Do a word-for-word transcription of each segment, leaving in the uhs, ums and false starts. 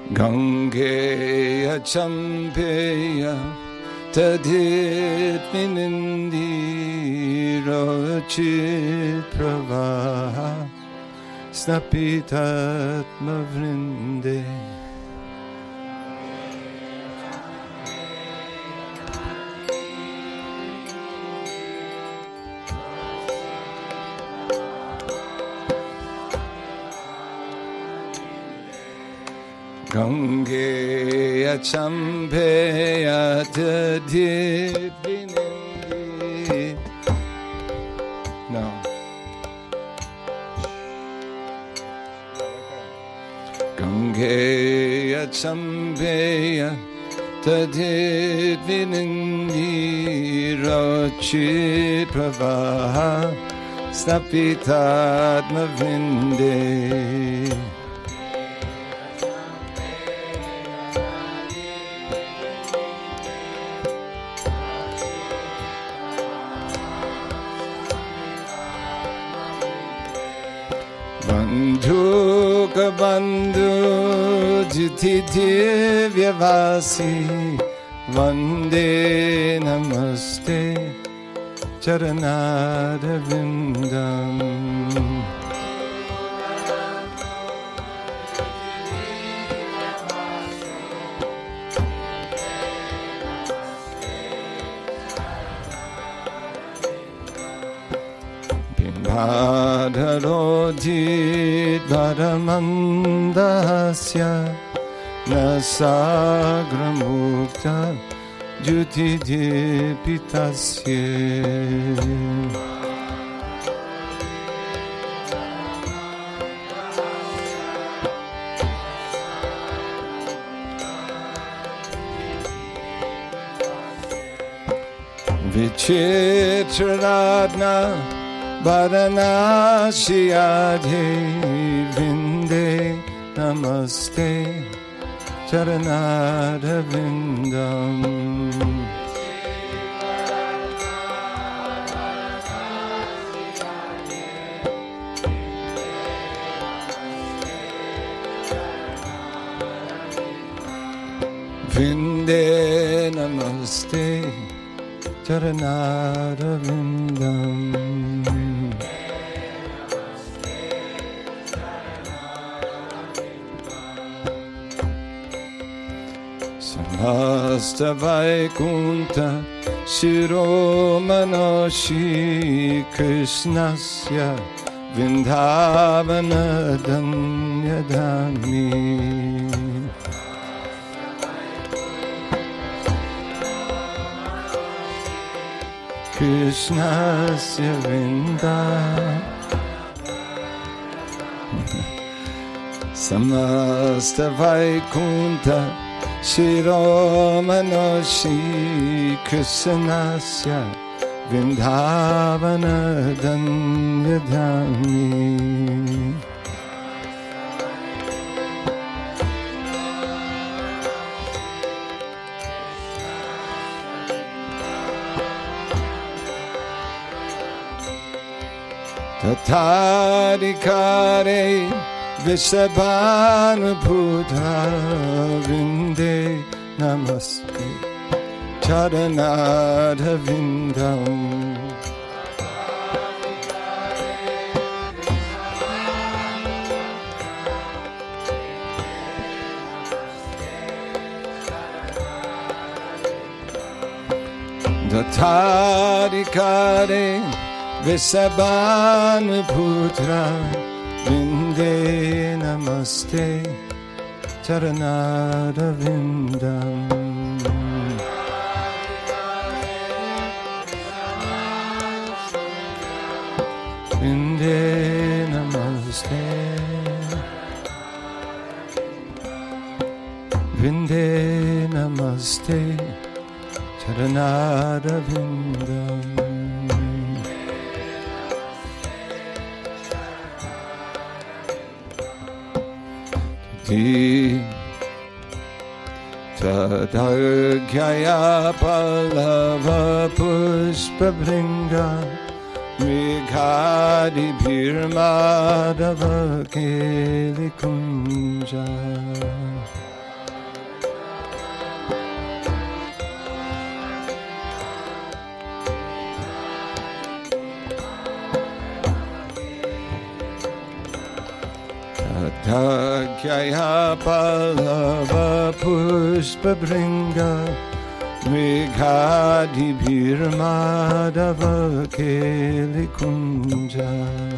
Gangeya Champeya Tadhit Vinindiro Chit Pravaha Snapitatma Vrinde. Gangeya Champeya Tadhit Vinindi. No. Gangeya Champeya Tadhit Vinindiro Chit Pravaha Snapitatma Vrinde. Bandhu ka bandhu jiti divyavasi vande namaste charanarvindam. Adharodhit Varamandasya Nasagramukta Jyutidhipitasya. Vichitraradna Varanasiyadhe Vinde Namaste Charanarvindam. Vinde Namaste Charanarvindam. Samasta Vaikunta Shiromanoshi Krishnasya Vindhavana Danyadhami. Krishnasya Vindhavana Samasta Vaikunta Shiromanoshi Krishnasya Vindhavana Danyadhami. Tathadikare Vishabhanubhuta Vinde Namaste Charanarvindam. Tathadikare Vishabhanubhuta Vinde Namaste Charanarvindam. Vinde Namaste Vinde Namaste Charanarvindam. Tadaghyaya Pallava Pushpa Bringa Meghadi Bhirmadava Keli Kunja Tadagyaya Pallava Pushpa Bringa Mrighadi Bhirmadava Keli Kunja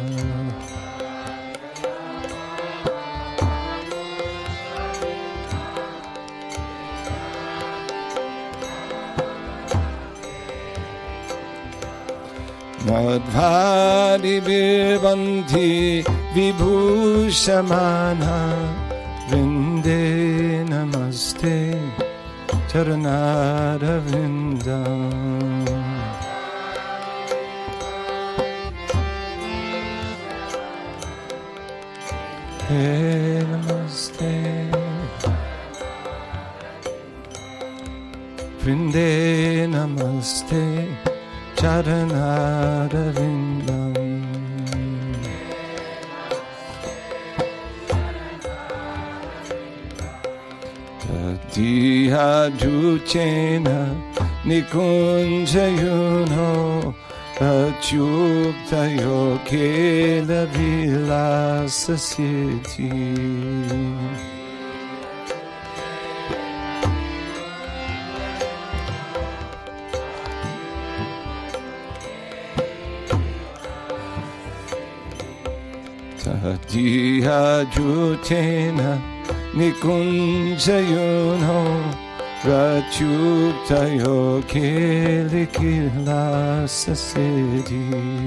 Madhvari Birbandhi Vibhushamana Vrinde Namaste Charanara Vrinda Hey Namaste Vrinde Namaste Charanarvindam Tadiha Juchena Nikunjayuno Achyuktayo Kela Vilasa Siddhi Tadiha Jutena Nikunjayuno Rachuktayo Kelikila Sasiddhi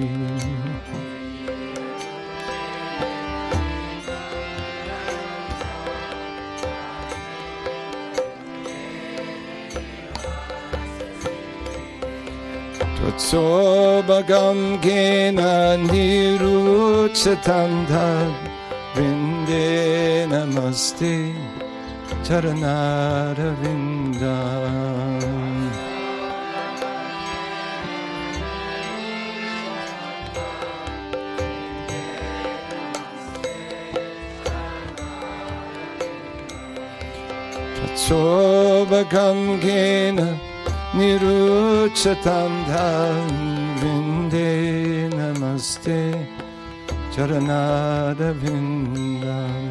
Tatsobhagam Gena Niruchatandhad Vrinde Namaste Charanarvindam Tatsobhagam Gena Niruchatandham Vrinde Namaste Charanarvindam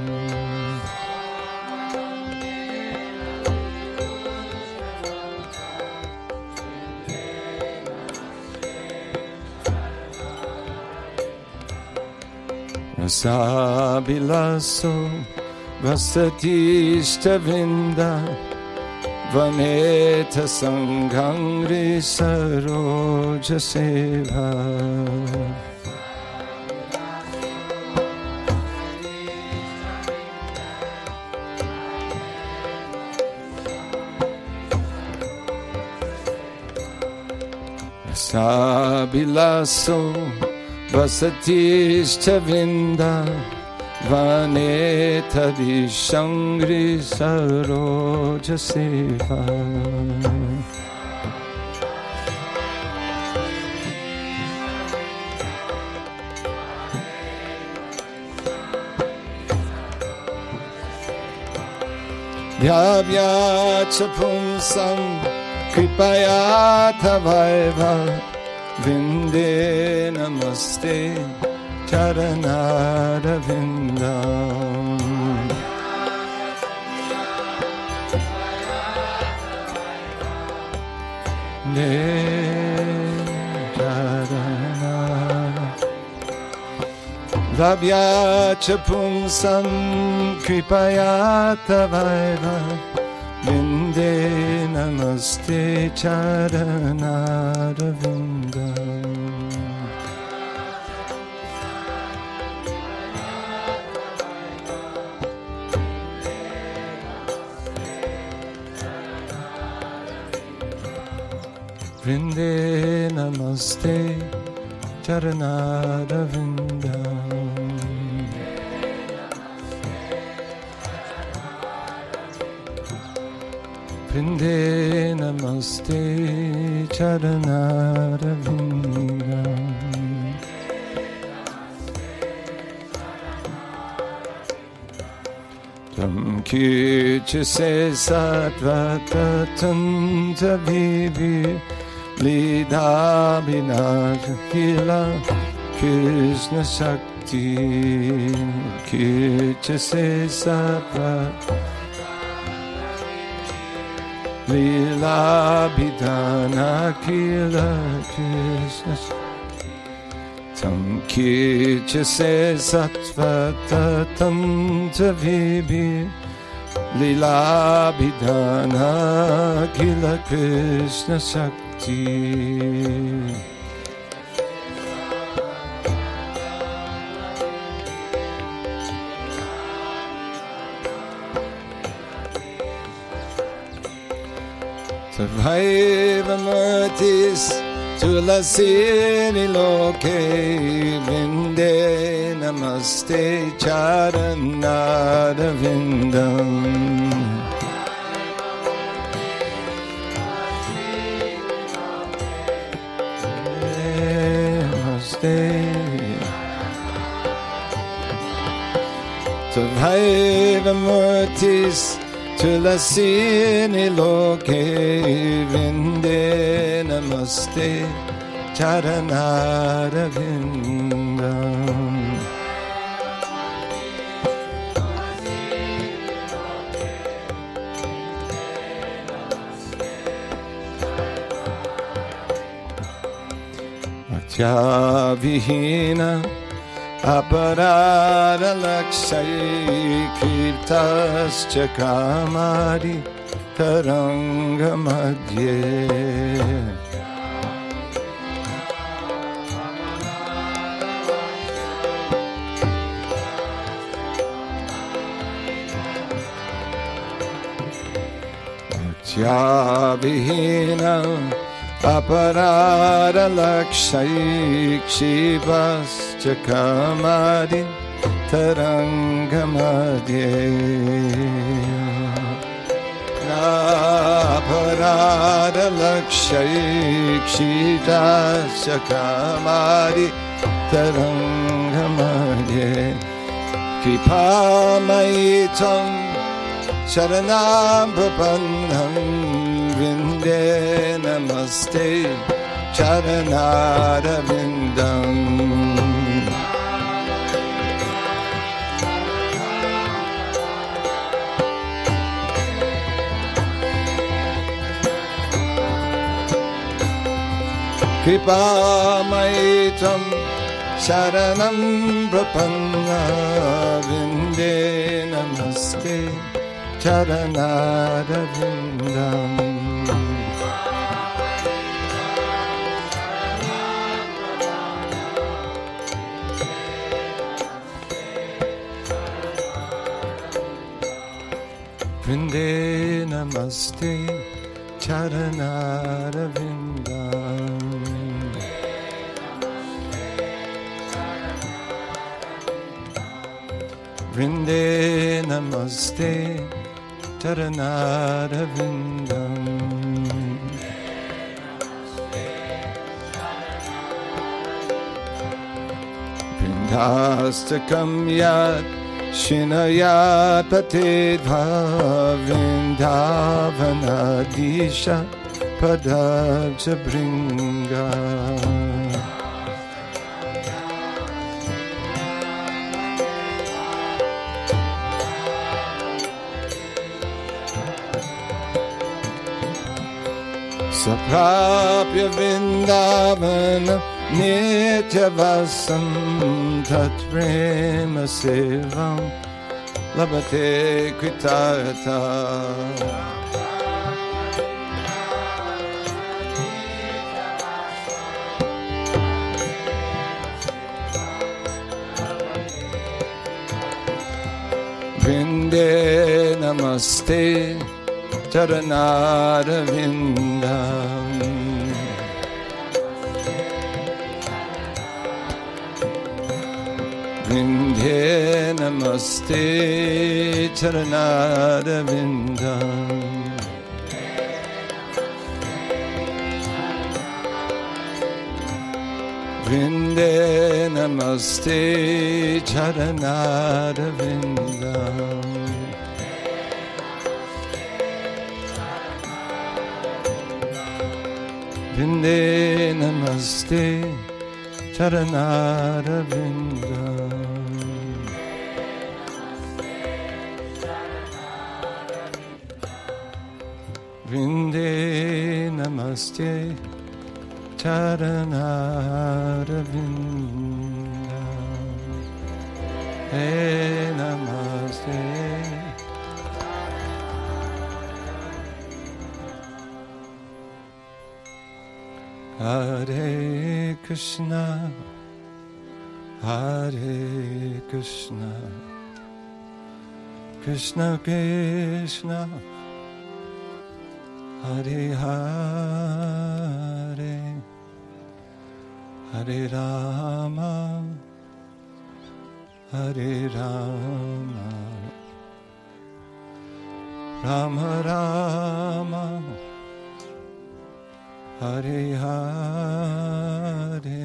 Rasabilaso Vasatishta Vrinda Vaneta Sanghangri Saroja Seva Sabilaso Vasatishta Vrinda Vaneta Vishangri Saroja Seva Vyavyacha Pumsam Kripaya Tavaiva Vinde Namaste Charanarvindam Ne Charanara Vabhyacha Pumsam Kripaya Tavaiva Vinde Namaste Charanarvindam Vrinde Namaste Charanarvindam Vrinde Namaste Charanarvindam Tam Kirche Se Satvata Tanta Vivi Lida Binaj Kila Krishna Shakti Kirchase Sattva Lila Bidana Kila Krishna Tam Kirchase Sattva Tatam Tavibi Lila Bidana Kila Krishna Shakti Tavaiva Murtis Tulasini Loke Vinde Namaste Charanada Vindam Namaste Tavaiva Murtis Tulasini Loke Vinde Namaste Charanara Vindam Atya Vihina Aparara Lakshay Kirtascha Kamari Taranga Madhye Atya-vihina Aparara Lakshay Kshivascha Kamari Taranga Madhye Aparara Lakshay Kshivascha Kamari Taranga Madhye Kripamaitam Sharanam Prapannam Vinde Namaste Charanara Vindam Kripamaitam Sharanam Prapanna Vinde Namaste Charanara Vindam Vinde Namaste Charanara Vindam Vinde Namaste Charanara Vindam Vindastakam Yat Shinayat Patidva Vindavanadisha Padabja Bringa Saprapya Vindavana Nityavasam Tat Prema Sevam Labate Kritata Vinde Namaste Charanara Vindam Vinde Namaste Charanara Vindam Vinde Namaste Charanara Vindam Vinde Namaste Charanara Vindam Vrinde namaste Charanaravinda. Hey namaste. Hare Krishna, Hare Krishna, Krishna Krishna, Hare Hare, Hare Rama, Hare Rama, Rama Rama, Hare Hare.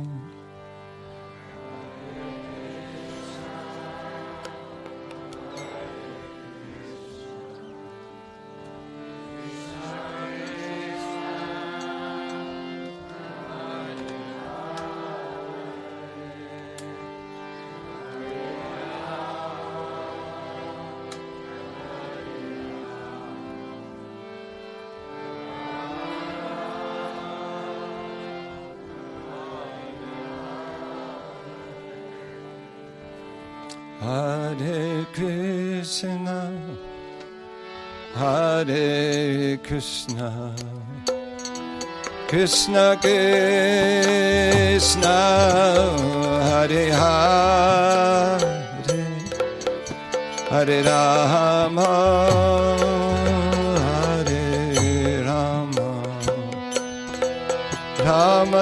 Hare Krishna, Hare Krishna, Krishna Krishna, Hare Hare, Hare Rama, Hare Rama, Rama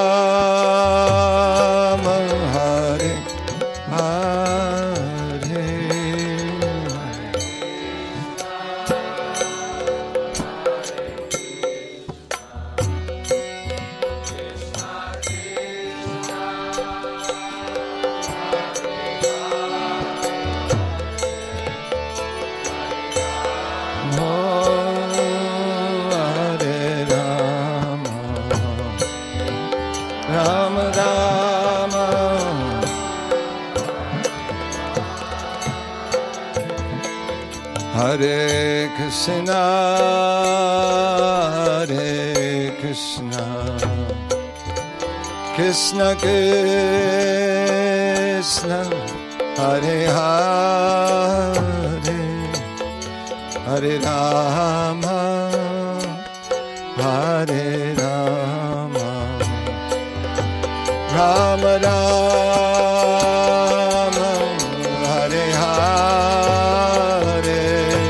Rama, Hare Hare. Hare Krishna, Hare Krishna, Krishna Krishna, Hare Hare, Hare Rama, Hare Rama, Rama Rama, Hare Hare.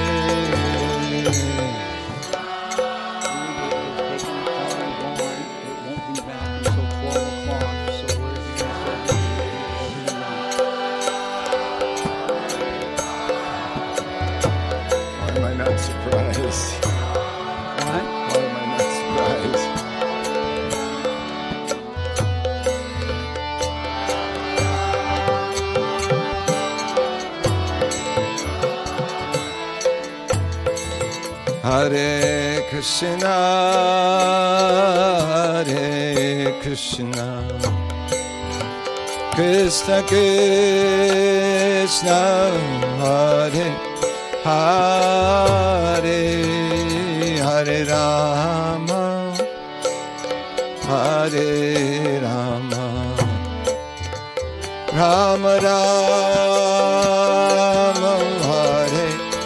Hare Krishna, Hare Krishna, Krishna Krishna, Hare Hare, Hare Rama, Hare Rama, Rama Rama, Hare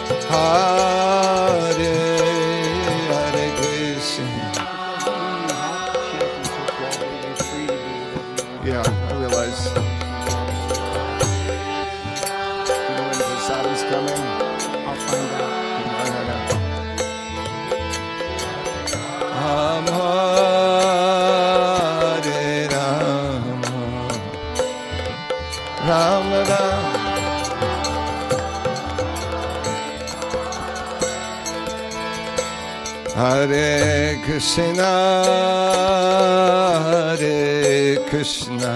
Hare. Yeah, I realize. You know when Prasadam's coming? I'll find out. I'll find out. Hare Rama, Rama Rama. Hare Krishna, Hare Krishna,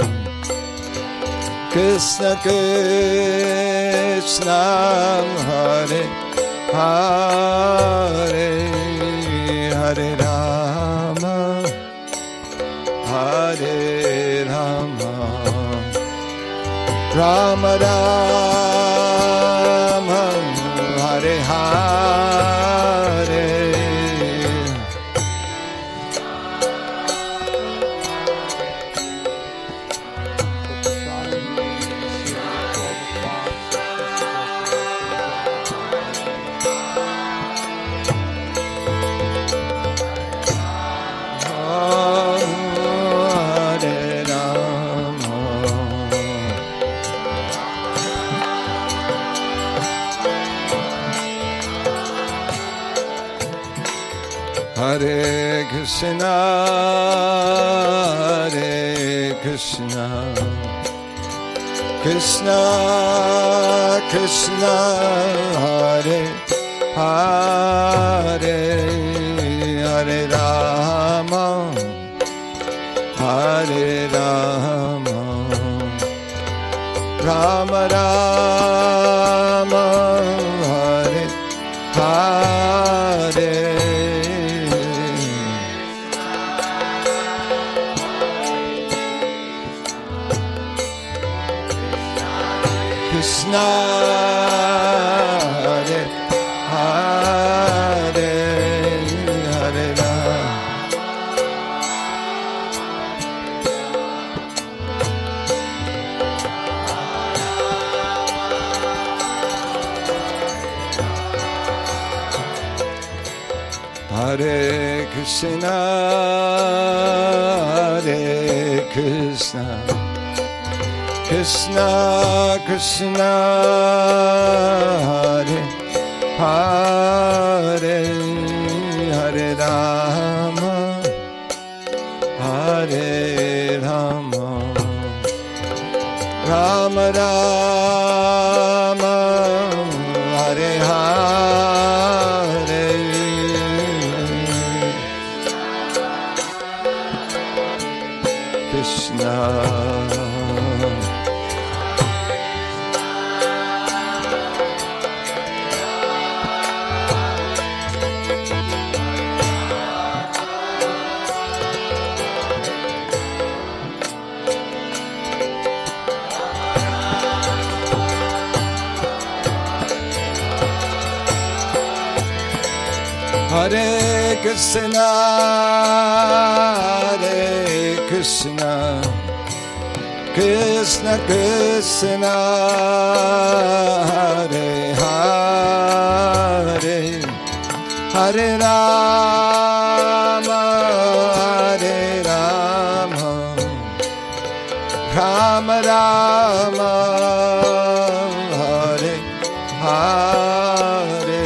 Krishna Krishna, Hare Hare, Hare Rama, Hare Rama, Rama Rama, Hare Hare. Hare Krishna, Hare Krishna, Krishna Krishna, Hare Hare, Hare Rama, Hare Rama, Rama Rama, Hare Hare. Krishna, Hare Hare, Hare Rama. Hare Krishna, Hare Krishna, Krishna Krishna, Hare Hare, Hare Rama, Hare Rama, Rama Rama, Hare Hare. Krishna, Hare Krishna, Hare Krishna, Krishna Krishna, Hare Hare, Hare Rama, Hare Rama, Rama Rama, Hare Hare.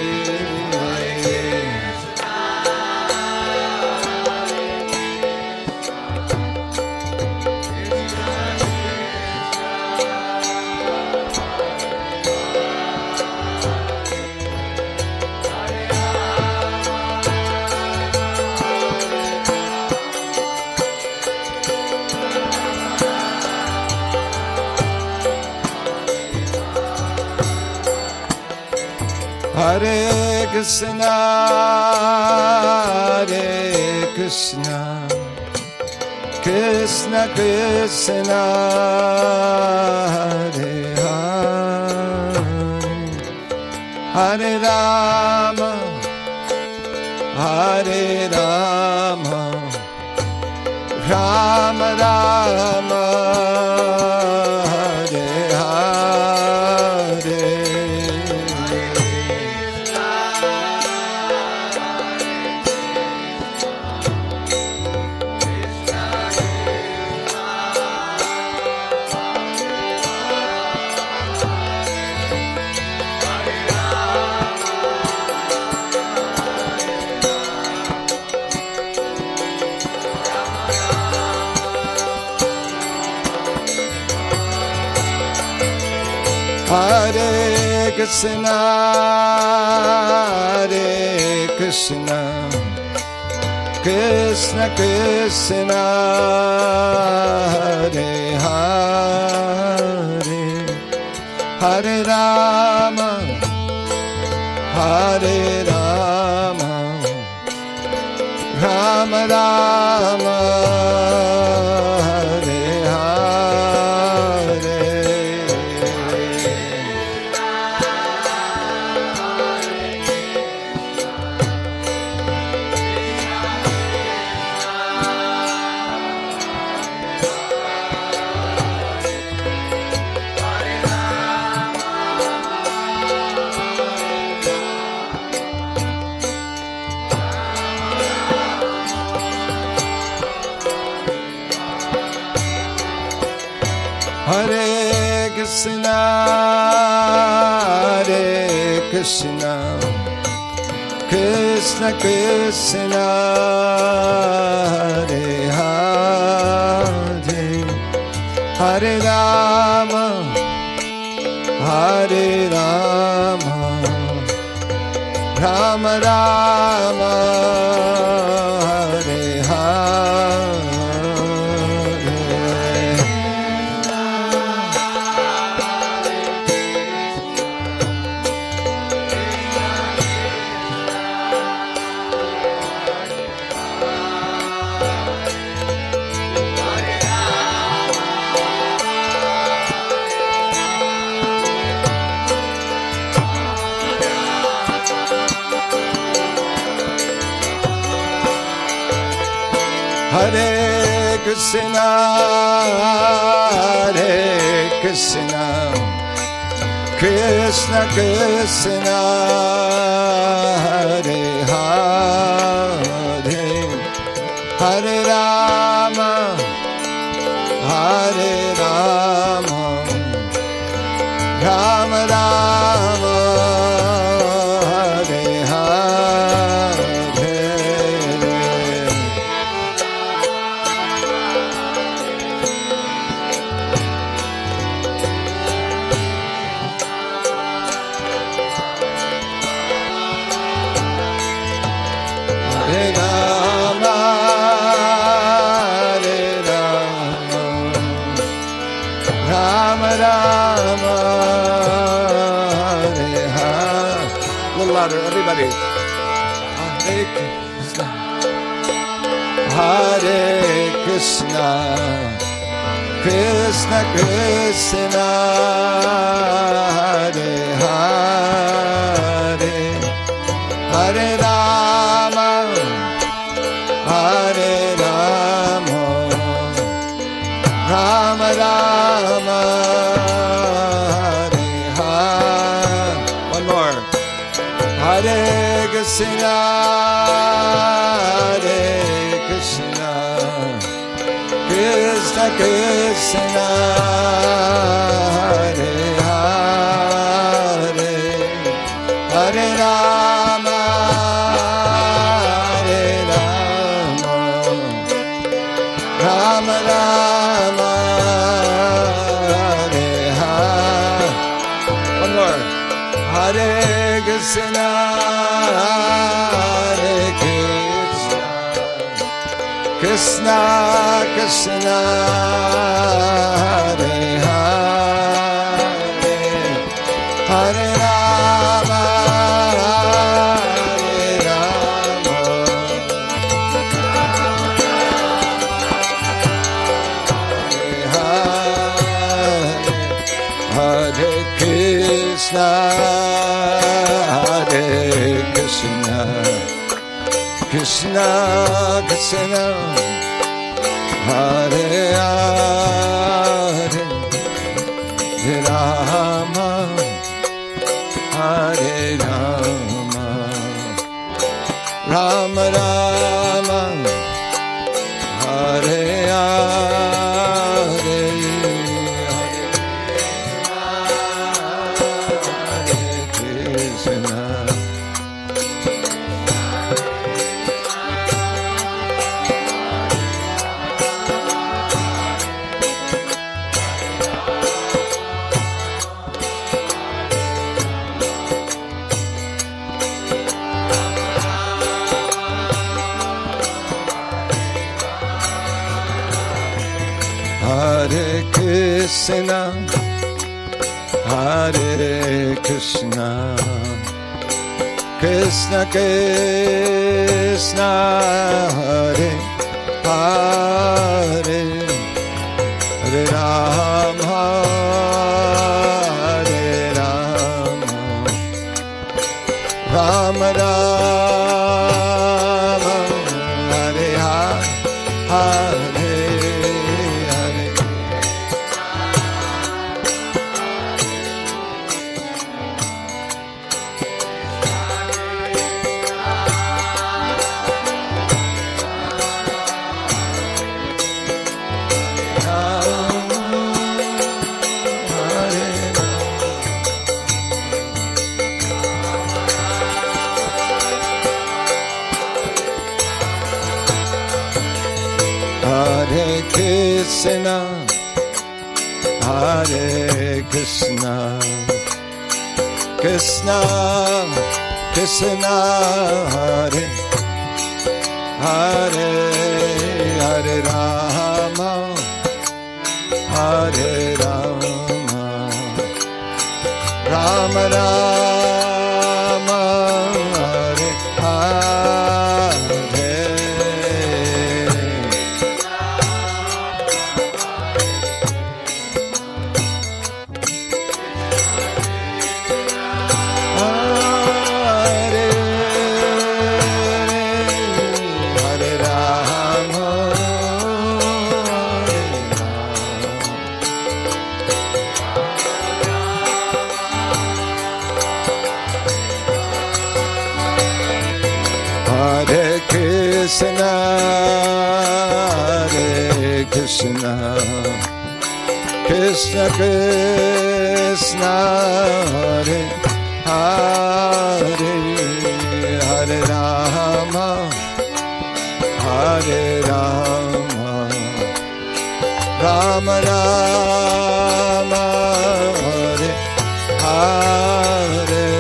Hare Krishna, Hare Krishna, Krishna Krishna, Hare Hare, Hare Rama, Hare Rama, Rama Rama, Hare Hare. Hare Krishna, Hare Krishna, Krishna Krishna, Hare Hare, Hare Rama, Hare Rama, Rama Rama, Hare Hare. Hare Krishna, Hare Krishna, Krishna Krishna Krishna Hare Hare Hare Rama Hare Rama Rama Rama Hare Hare Hare Krishna, Hare Krishna, Krishna Krishna, Hare Hare, Hare Rama, Hare Rama, Rama Rama, Hare Hare. Everybody, Hare Krishna, Hare Krishna, Krishna Krishna, Hare Hare, Hare Rama, Hare Rama, Rama Rama, Hare Hare. One more. Hare Krishna, Hare Krishna, Krishna Krishna, Hare Hare, Hare Rama, Hare Rama, Rama Rama, Hare Hare. One more. Hare Krishna, Hare Krishna, Krishna Krishna, Hare Hare, Hare Rama, Hare Rama, Hare Hare, Hare Krishna, Hare Krishna, Krishna Krishna, Hare Hare, Hare Rama, Hare Rama, Rama Rama, Hare Hare. Hare Krishna, Hare Krishna, Krishna Krishna, Hare Hare, Hare Rama, Hare Rama, Rama Rama, Hare Hare. Krishna, Hare Krishna, Krishna, Krishna, Hare, Hare, Hare Rama, Hare Rama, Rama Rama, Hare Hare. Krishna, Hare Krishna, Krishna Krishna, Hare Hare, Hare Rama, Hare Rama, Rama Rama, Hare Hare.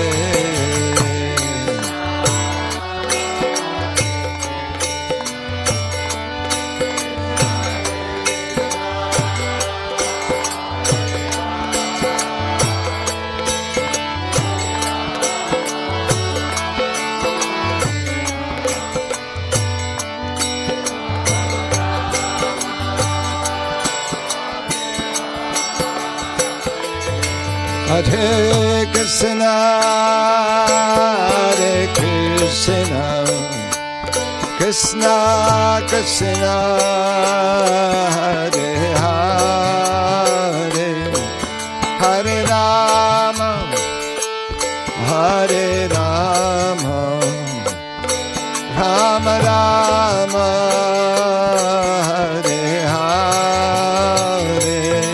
Hare Krishna, Hare Krishna, Krishna Krishna, Hare Hare, Hare Rama, Hare Rama, Rama Rama, Hare Hare.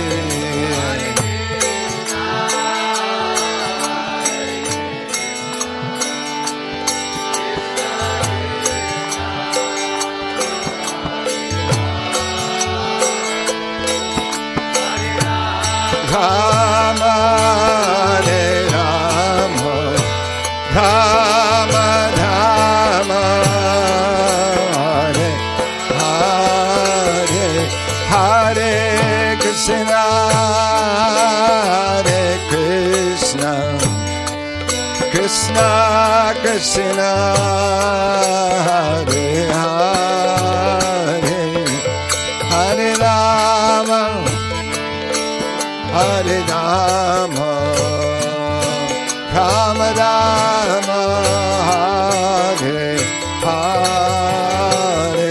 Rama, Hare Rama, Rama Rama, Hare Hare, Hare Krishna, Hare Krishna, Krishna Krishna, Hare Hare, Hare Rama, Hare Rama, Rama Rama, Hare Hare.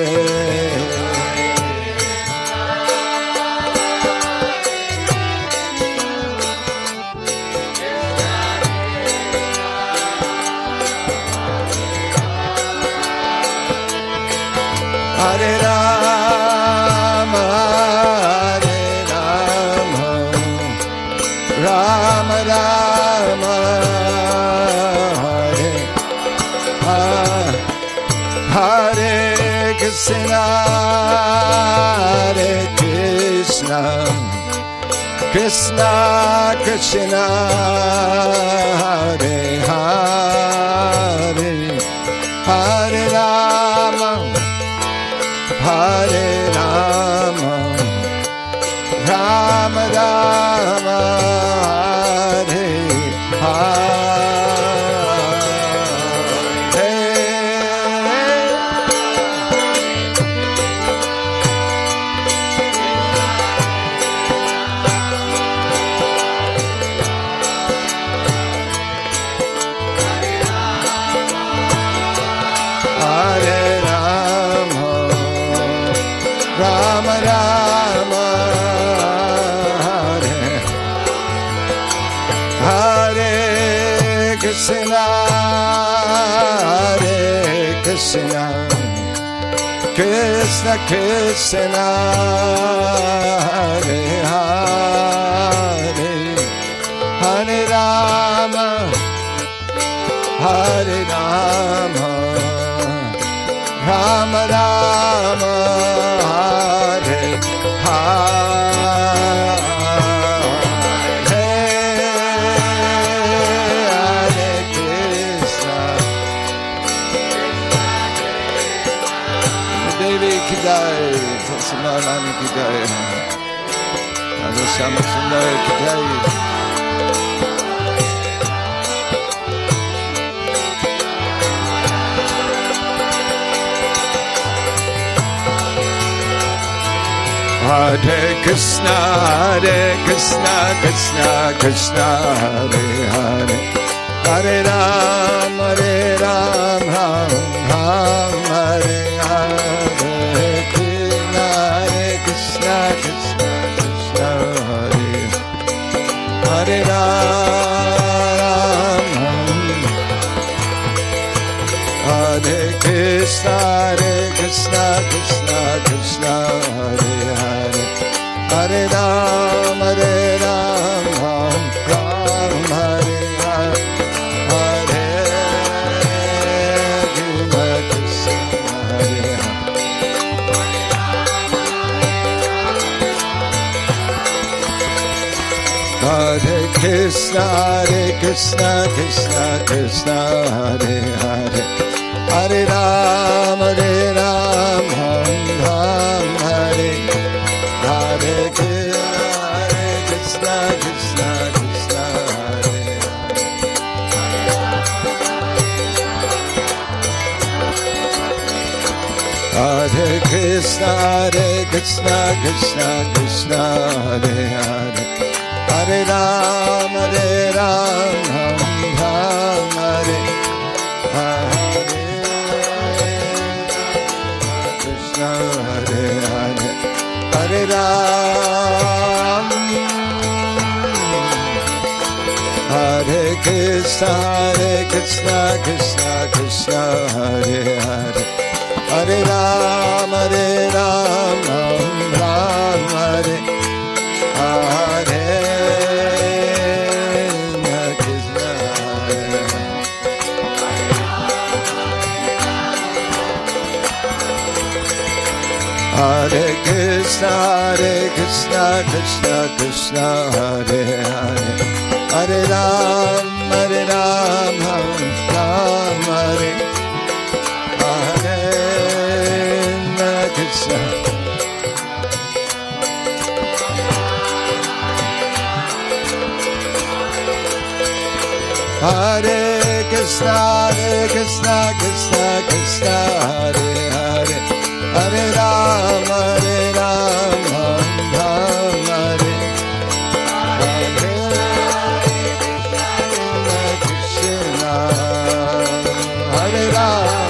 Hare Rama, Hare Rama, Rama Rama, Hare Hare, Hare Krishna, Hare Krishna, Krishna Krishna, Hare Hare, Hare Rama, Hare Rama, Rama Rama, Hare Hare. Rama Rama, Hare Hare Krishna, Hare Krishna, Krishna Krishna, Hare Hare, Hare Rama, Hare Rama, Rama Rama, Hare की जय, राधा श्याम सुंदर की जय। Hare Krishna, Hare Krishna, Krishna Krishna, Hare Hare, Hare Ram, Hare Ram, Ram Ram, Hare Hare, Krishna, Hare Krishna, Krishna Krishna, Hare Hare Ram, Hare Krishna, Hare Krishna, Krishna Krishna, Hare Hare, Hare Ram, Hare Ram, Ram Ram, Hare Hare, Hare Krishna, Hare Hare Krishna, Hare Krishna, Krishna Krishna, Hare Hare, Hare Ram, Hare Ram, Ram Ram, Hare Hare Krishna, Krishna Krishna, Hare Hare Krishna, Hare Krishna, Krishna Krishna, Hare Hare, Hare Ram, Hare Ram, Ram Ram, Hare Hare Krishna, Hare Hare, Hare Ram, Hare Krishna, Hare Krishna, Krishna Krishna, Hare Hare, Hare Ram, Hare Ram, Ram Ram, Hare Hare Krishna, Hare Krishna, Hare Krishna, Krishna Krishna, Hare Hare, Hare Ram, Hare Ram, Ram Ram, Hare Hare Krishna, Hare Krishna, Hare Krishna, Krishna Krishna, Hare Hare, Hare Ram, Hare Ram, Ram Ram, Hare Hare Krishna, Hare Ram,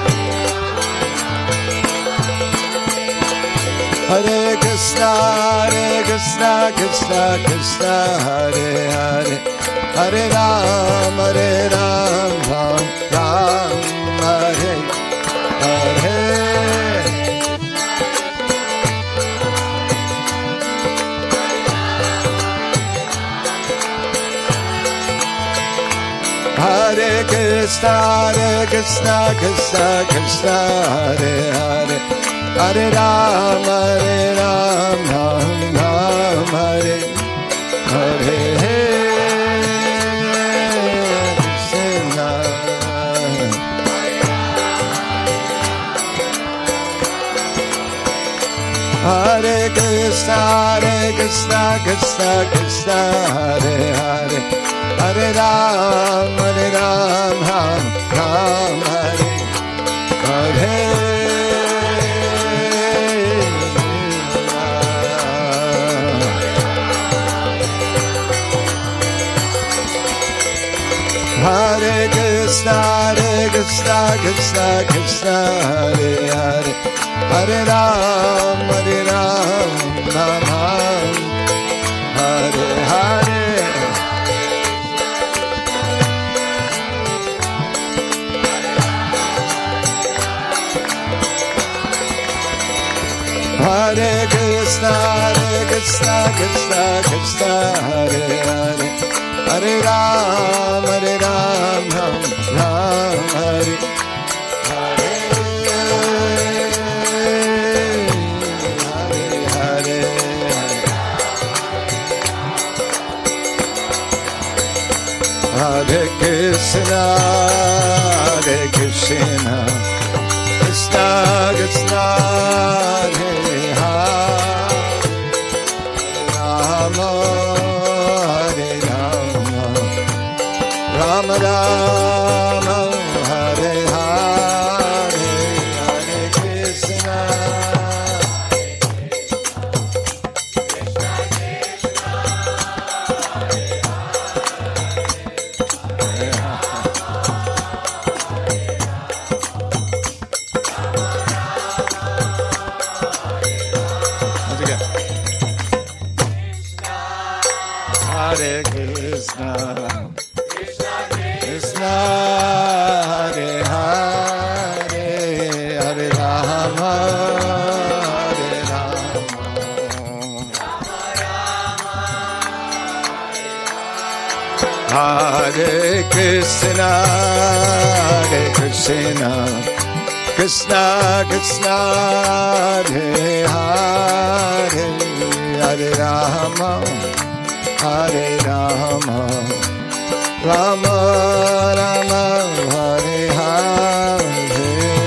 Hare Krishna, Hare Krishna, Krishna Krishna, Hare Hare, Hare Ram, Hare Ram, Ram Ram, Hare Hare, Hare Krishna, Hare Krishna, Krishna Krishna, Hare Hare, Hare Ram, Hare Ram, Ram Ram, Hare Hare Krishna, Hare Krishna, Hare Krishna, Krishna Krishna, Hare Hare, Hare Ram, Hare Ram, Ram Ram, Hare Hare Hare Krishna, Hare Krishna, Krishna Krishna, Hare Hare, Hare Ram, Hare Ram, Ram Ram, Hare Hare, Hare Krishna, Hare Krishna, Krishna Krishna, Hare Hare, Hare Ram, Hare Ram, Ram Ram, Hare Hare, Hare Hare, Hare Krishna, Hare Krishna, Krishna Krishna, Hare Hare, Rama Rama, Hare Hare, Hare Krishna, Hare Krishna, Krishna Hare Hare, Hare Rama, Hare Rama, Hare Krishna, Hare Krishna, Krishna Krishna, Hare Hare, Hare Rama, Hare Rama, Rama Rama, Hare Hare.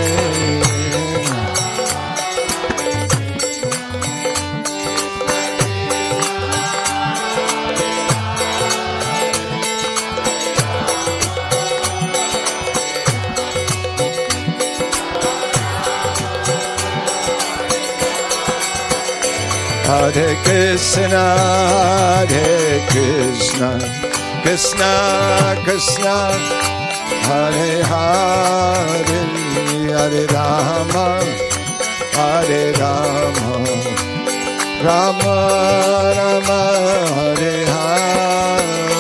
Hare Krishna, Hare Krishna, Krishna Krishna, Hare Hare, Hare Rama, Hare Rama, Rama Rama, Hare Hare.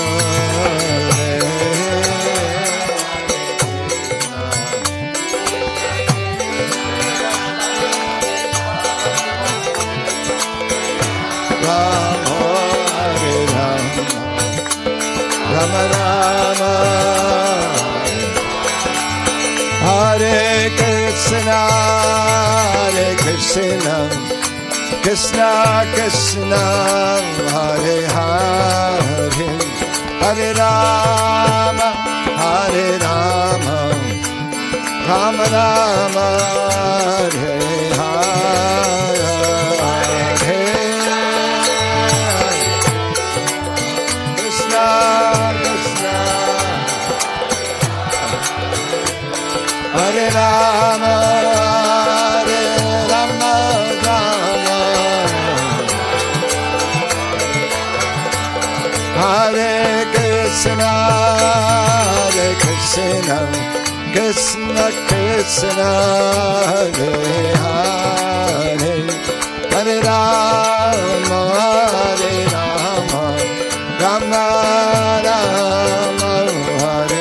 Rama Rama, Hare Krishna, Hare Krishna, Krishna Krishna, Hare Hare, Hare Rama, Hare Rama, Rama Rama, Hare Hare. Hare Rama, Hare Rama, Rama, Hare Krishna, Hare Krishna, Krishna Krishna, Hare Hare, Hare Rama, Hare Rama, Rama Rama, Hare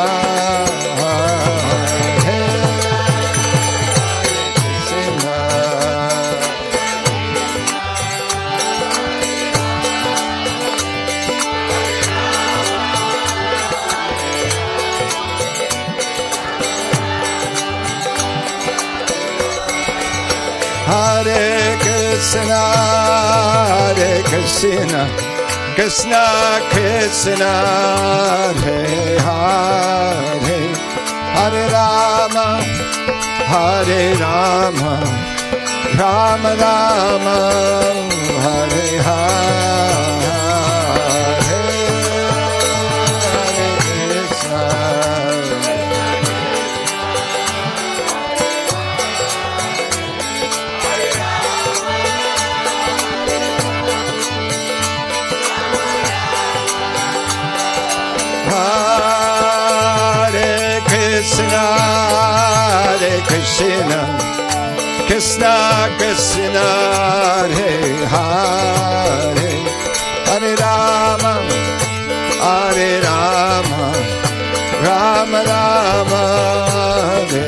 Hare Krishna, Hare Krishna, Krishna Krishna, Hare Hare, Hare Rama, Hare Rama, Rama Rama, Hare Hare, Hare Krishna. Hare Krishna, Hare Krishna, Krishna Krishna, Hare Hare, Hare Rama, Hare Rama, Rama Rama, Hare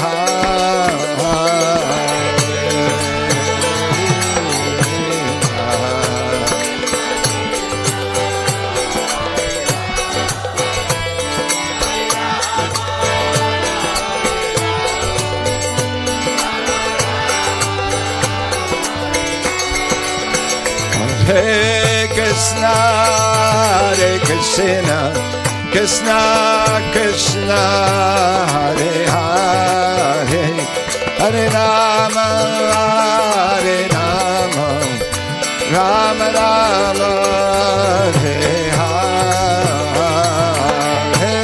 Hare Krishna, Hare Krishna, Krishna Krishna, Hare Hare, Hare Rama, Hare Rama, Rama Rama, Hare Hare.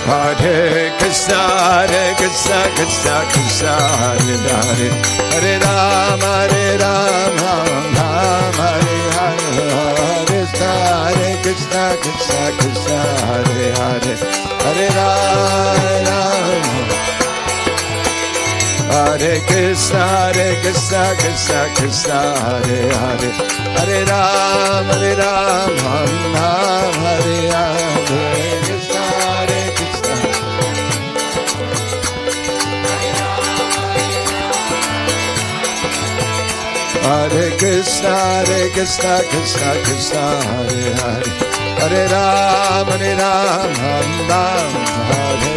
Hare Krishna, Hare Krishna, Krishna Krishna, Hare Hare, Hare Rama, Hare Rama, Rama Hare Hare, Hare Krishna, Krishna Krishna, Hare Hare, Hare Rama, Hare Krishna, Hare Krishna, Krishna Krishna, Hare Hare, Hare Rama, Hare Rama, Rama Hare Hare. Hare Krishna, Hare Krishna, Krishna Krishna, Hare Hare, Hare Rama, Hare Rama, Rama Hare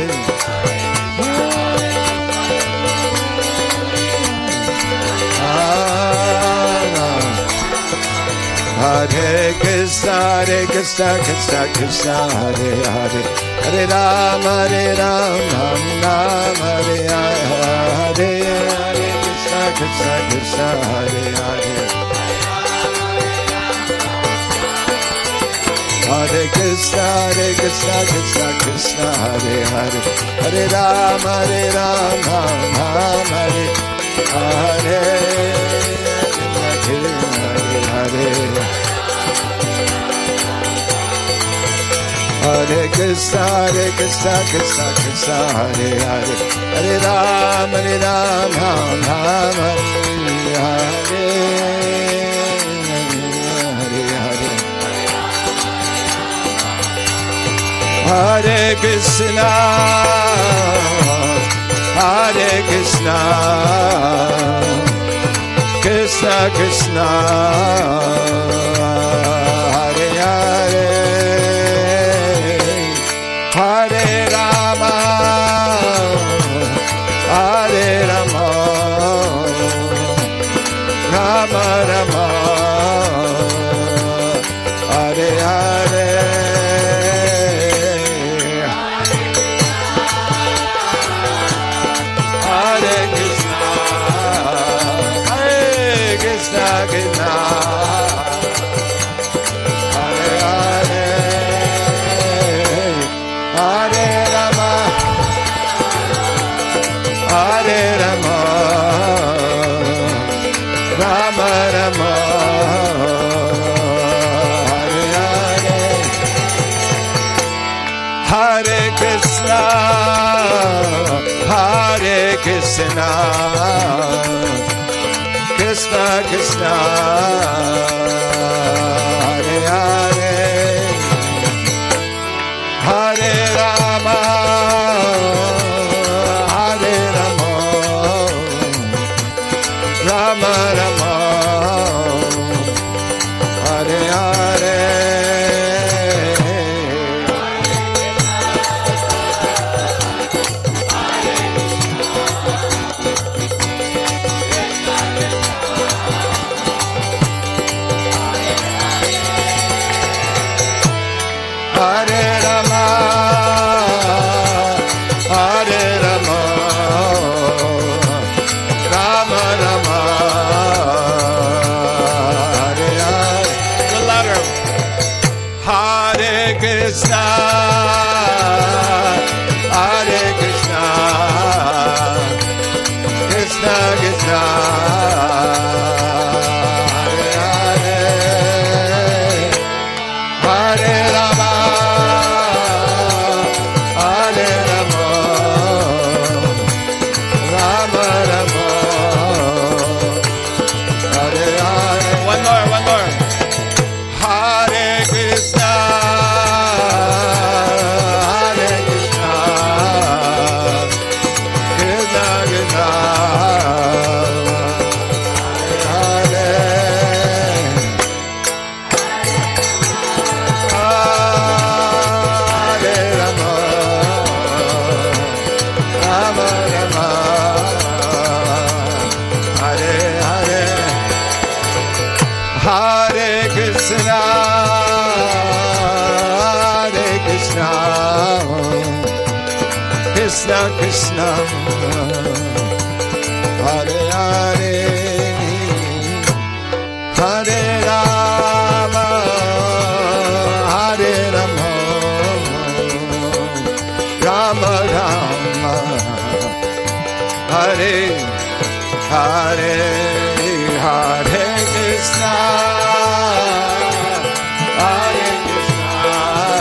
Hare Krishna, Hare Krishna, Krishna Krishna, Hare Hare, Hare Rama, Hare Rama, Rama Hare Hare, Hare Krishna, Krishna Krishna, Hare Hare, Hare Krishna, Hare Krishna, Krishna Krishna, Hare Hare, Hare Rama, Hare Rama, Rama Hare Hare, Hare Hare, Hare Krishna, Hare Krishna, Krishna Krishna, Hare Hare, Hare Rama, Hare Rama, Rama Hare Hare, Hare Krishna, Hare Krishna, Krishna Krishna, Hare Hare, Hare Rama, Hare Rama, Rama Rama, Hare Hare, Hare Krishna, Hare Krishna, Krishna, Hare Hare, Hare Rama, Hare Rama, Rama Rama, Hare Hare, Hare Krishna, Hare Krishna, Krishna Krishna, Hare Hare, Hare Rama, Hare Rama, Rama Rama, Hare Hare, Hare Rama, Hare Rama, Rama Rama, Hare Hare. The letter. Hare Krishna, Hare Krishna, Krishna Krishna, Hare Hare, Hare Rama, Hare Rama, Rama Rama, Hare Hare. One more, one more. Hare Krishna, Hare Krishna, Krishna Krishna, Hare Hare, Hare Rama, Rama Rama, Hare Hare, Hare Krishna, Hare Krishna, Krishna Krishna, Hare Hare, Hare Rama, Hare Rama, Rama Hare Hare Hare Krishna Hare Krishna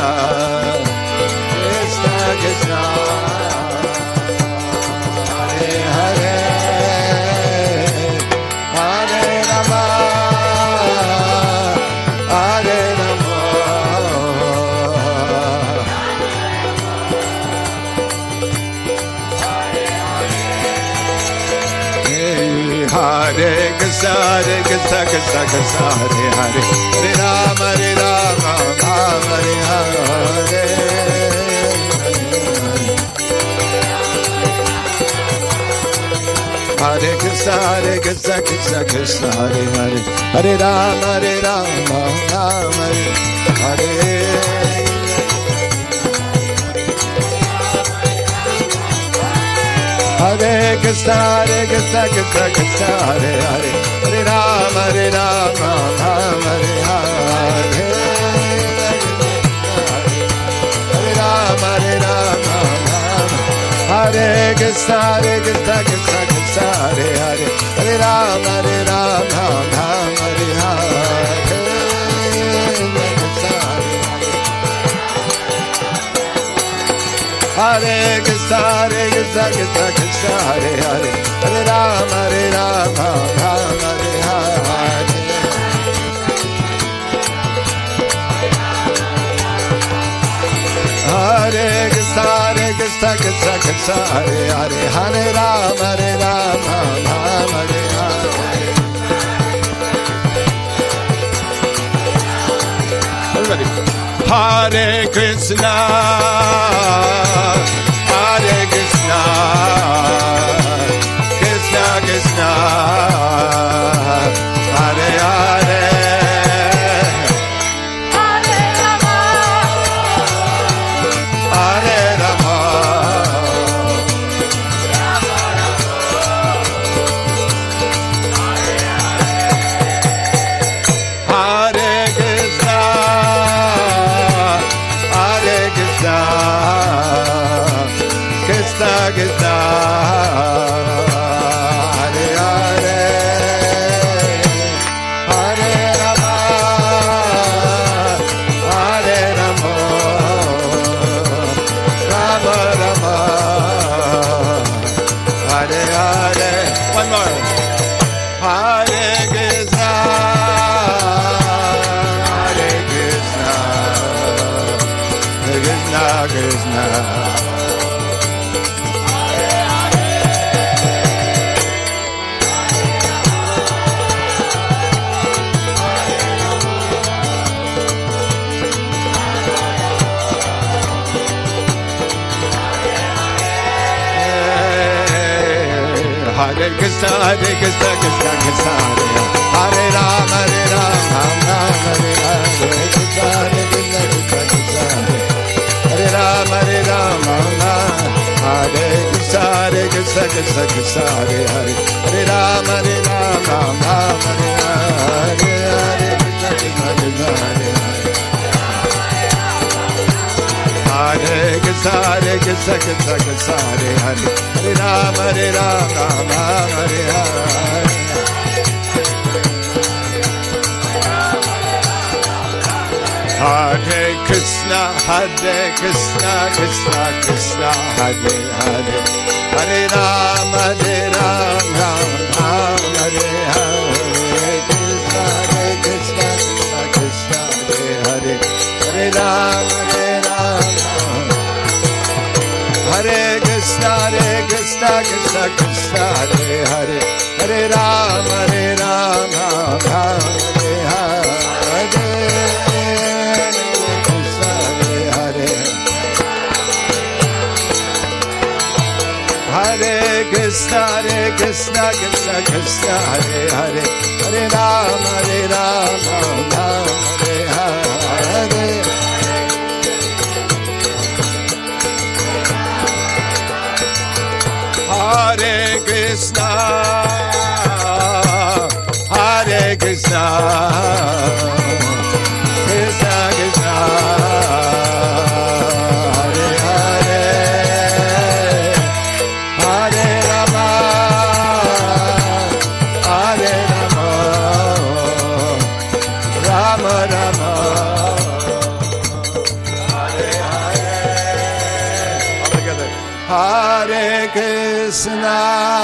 Krishna Krishna Hare Hare Hare Rama Hare Rama Hare Krishna Hare Krishna Krishna Krishna Hare Hare Hare Rama Hare Rama Rama Hare Hare Hare Krishna Hare Krishna Krishna Krishna Hare Hare Hare Rama Hare Rama Rama Hare Hare Hare Krishna Hare Krishna Krishna Krishna Hare Hare Hare Rama Hare Rama Rama Hare Hare Hare Rama Hare Rama Hare Krishna Hare Krishna Krishna Krishna Hare Hare Hare Rama Hare Rama Rama Hare Hare Hare Krishna Hare Krishna Krishna Krishna Hare Hare Hare Rama Hare Rama Rama Hare Hare Hare Krishna Hare Krishna Krishna Krishna Hare Hare Hare Rama Hare Rama Rama Hare Hare Everybody Hare Krishna Hare Krishna Krishna Krishna Hare Hare Hare Rama Hare Rama Hare Krishna Hare Krishna Krishna Krishna Hare Hare Hare Rama Hare Rama Rama Rama Hare Hare One more Hare Krishna Hare Krishna Krishna Krishna Hare Krishna Hare Krishna Krishna Krishna Hare Hare Rama Hare Rama Rama Hare Hare Krishna Hare Krishna Krishna Krishna Hare Rama Hare Rama Hare Krishna Hare Krishna Krishna Krishna Hare Hare Hare Rama Hare Rama Rama Hare Hare Hare Krishna Krishna Krishna Hare Hare Krishna Hare Krishna Krishna Krishna Hare Hare Hare Rama Hare Rama Rama Hare Hare Hare Krishna Hare Krishna Krishna Krishna Hare Hare Hare Rama Hare Rama Rama Hare Hare Krishna Hare Krishna Krishna Krishna Hare Hare Hare Rama Hare Rama Hare Krishna Hare Krishna Krishna Krishna Hare Hare Hare Rama Hare Rama Rama Hare Hare Hare Krishna Hare Krishna Krishna Krishna Hare Hare Hare Rama Hare Rama Rama Hare Hare Hare Krishna Hare Krishna Krishna Krishna Hare Hare Hare Rama Hare Krishna,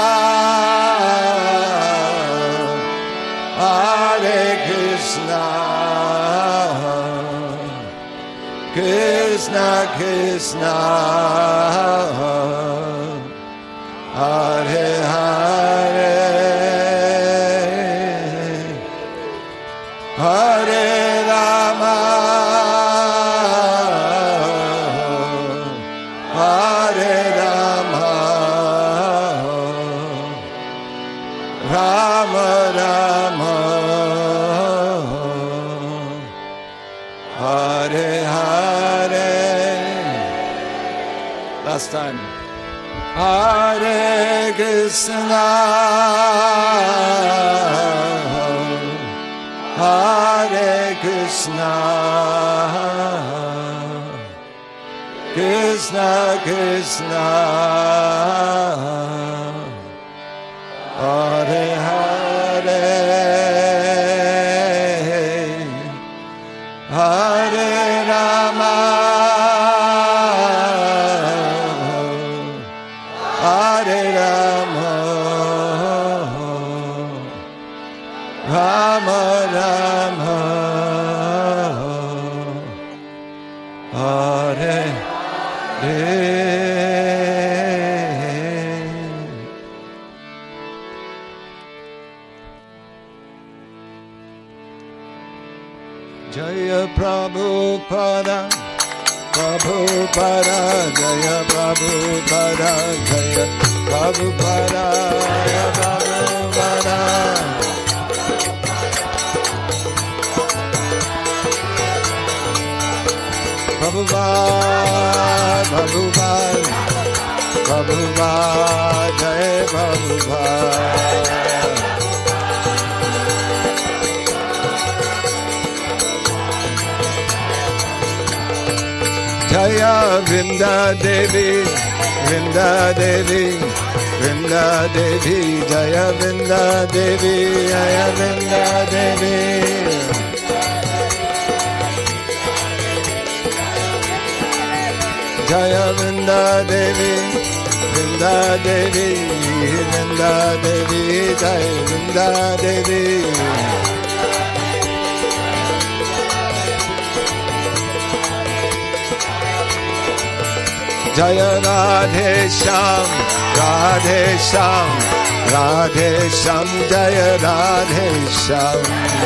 Hare Krishna, Krishna Krishna, Hare Hare, Hare Rama, Hare Rama, Rama Rama, Hare Hare. Last time. Hare Krishna, Hare Krishna, Krishna Krishna, Hare Hare, Hare Rama, Hare Rama, Rama Rama, Hare Hare. Jaya Prabhupada, Prabhupada, Jaya Prabhupada, Jaya Prabhupada, Jaya Prabhupada. Prabhupada, Prabhupada, Prabhupada, Jaya Prabhupada. Jaya Vrinda Devi, Vrinda Devi, Vrinda Devi, Jaya Vrinda Devi, Jaya Vrinda Devi. Jaya Vrinda Devi, Vrinda Devi, Vrinda Devi, Jaya Vrinda Devi. Jaya Radhe Shyam, Radhe Shyam, Radhe Shyam, Jaya Radhe Shyam.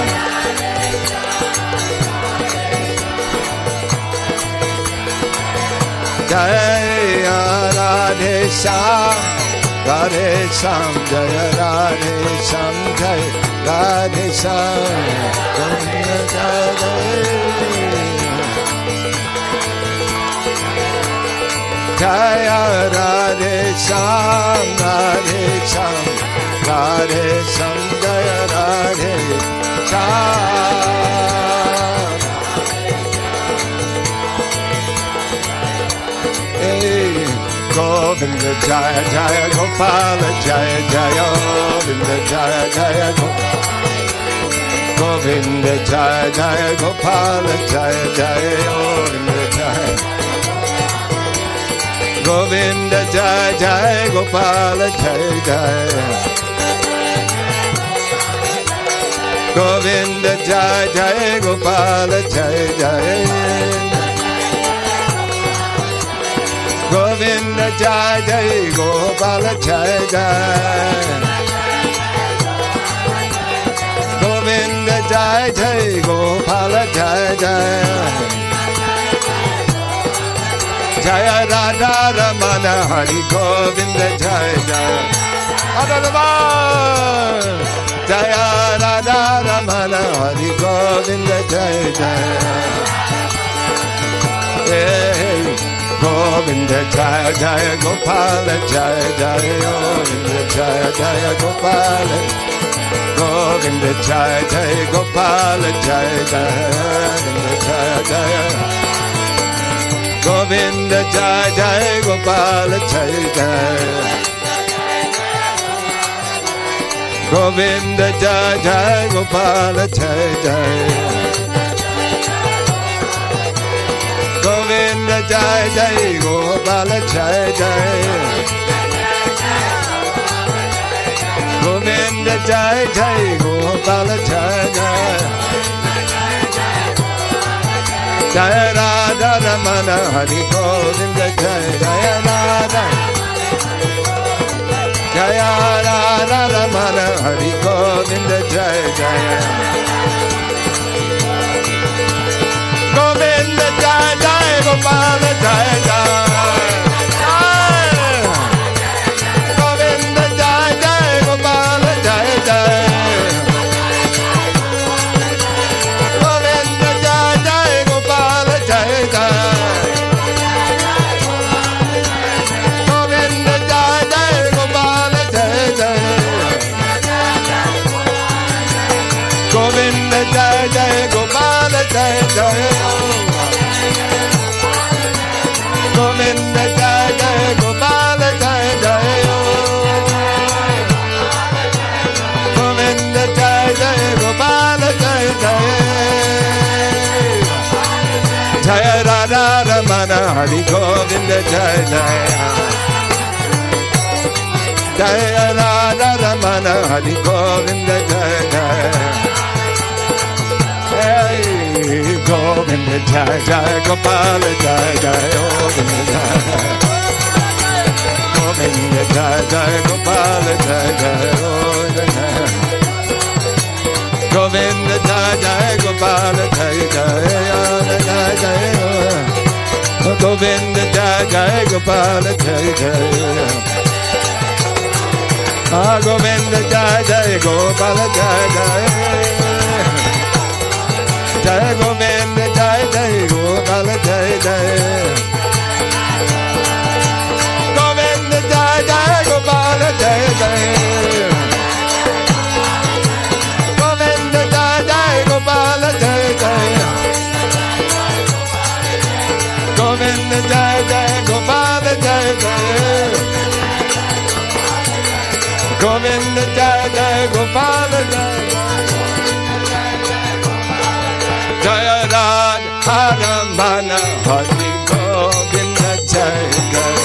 Jaya Radhe Shyam, Radhe Shyam, Jaya Radhe Shyam, Jaya Radhe Shyam. Jaya Radhe Shyam, Radhe Shyam, Radhe Shyam, Jaya Radhe Shyam. Hey, Govinda Jaya Jaya Gopala Jaya Jaya Govinda Jaya Jaya Gopala Govinda Jaya Jaya Gopala Jaya Jaya Govinda Jaya Govinda Jai Jai Gopala Jai Jai Govinda Jai Jai Gopala Jai Jai Govinda Jai Jai Gopala Jai Jai Govinda Jai Jai Gopala Jai Jai Jaya Radha Ramana Hari Govinda Jaya Jaya Radha Ramana Jaya Radha Ramana Hari Govinda Jaya Jaya Hey Govinda Jaya Jaya Gopala Jaya Jaya Govinda Jaya Jaya Gopala Govinda Jaya Jaya Gopala Jaya Jaya Govinda Jaya Jaya Govinda Jai Jai Gopala Jai Jai Govinda Jai Jai Gopala Jai Jai Govind Jai Jai Gopal Jai Jai Govind Jai Jai Gopal Jai Jai Jai Radha Ramana Hari Govind Jai Jai Radha Jai Radha Ramana Hari Govind Jai Jai Govind Jai Jai Gopal Jai Jai Govind Jai Jai Gopal Jai Jai Govind Jai Jai Gopal Jai Jai Govind Jai Jai Gopal Jai Jai Govind Jai Jai Gopal Jai Jai Govind Jai Jai Gopal Jai Jai Govind Jai Jai Gopal Jai Jai Jai Radha Ramana Hari Govind Jai Jai Jai Radha Ramana Hari Govind Jai Jai Govind Jai Jai Gopal Jai Jai Govind Jai Govind Jai Jai Gopal Jai Jai Govind Jai Jai Gopal Jai Jai Jai Jai Govind Jai Jai Gopal Jai Jai Ah Govind Jai Jai Gopal Jai Jai Jai Govind Jai Jai Gopal Jai Jai Govind Jai Jai Gopal Jai Jai Govind Jai Jai Gopal Jai Jai Govind Jai Jai Gopal Jai Jai Govind Jai Jai Gopal Jai Jaya Radha Ramana Hari Govind Jai Jai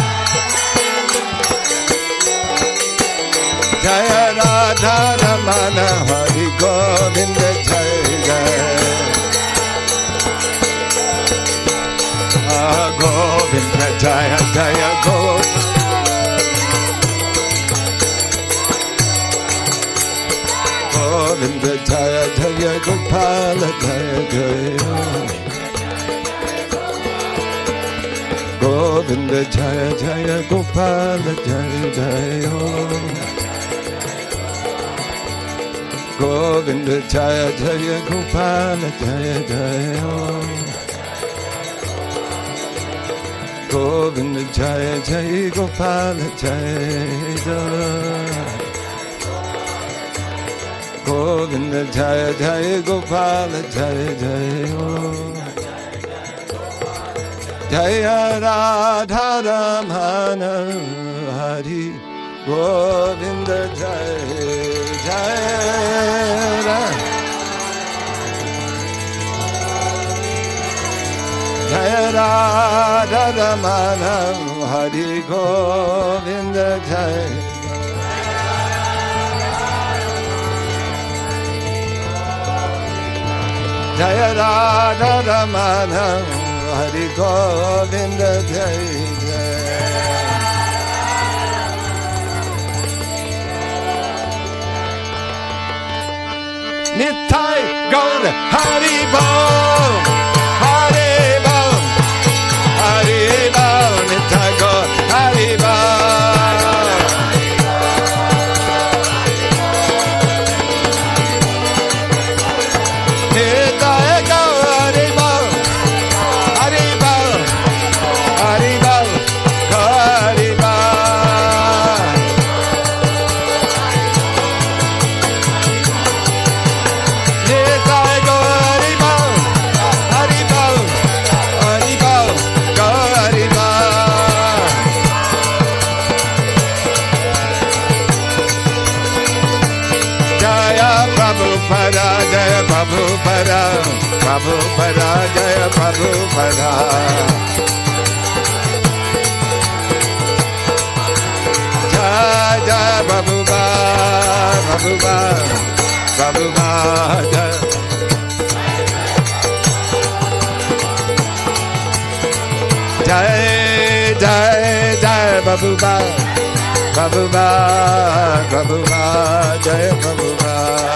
Jaya Radha Ramana Hari Govind Jai Jai Ah Govind Jaya Jaya Govind Govind Jaya Jaya Gopal Jaya Jaya Govind Jaya Jaya Gopal Jaya Jaya Govind Jaya Jaya Gopal Jaya Jaya Govind Jaya Jaya Gopal Jaya Jaya Govind Jaya Jaya Gopal Jaya Jaya Jaya Radha Ramana Hari Govind Jaya Jaya Jaya Radha Ramana Hari Govind Jaya Jaya Radha Ramana Hari Govind Jai Jai Nittai Gaur Hari Bol Hari Bol Hari Bol Nittai Gaur Hari Bol Nittai Gaur Hari Bol Hari Bol Hari Bol Hari Bol Nittai Gaur Hari Bol Prabhupada जय प्रभुपदा जय जय प्रभुपा प्रभुपा प्रभुपा जय जय जय जय प्रभुपा प्रभुपा प्रभुपा जय प्रभुपा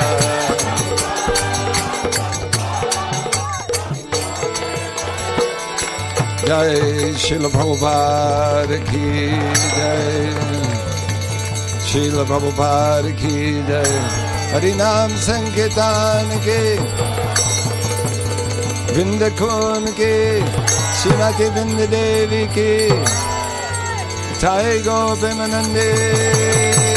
जय श्रील प्रभुपाद की जय श्रील प्रभुपाद की जय हरि नाम संकीर्तन के विंद खून के श्रीमती विंद देवी की जय गोपियानंदे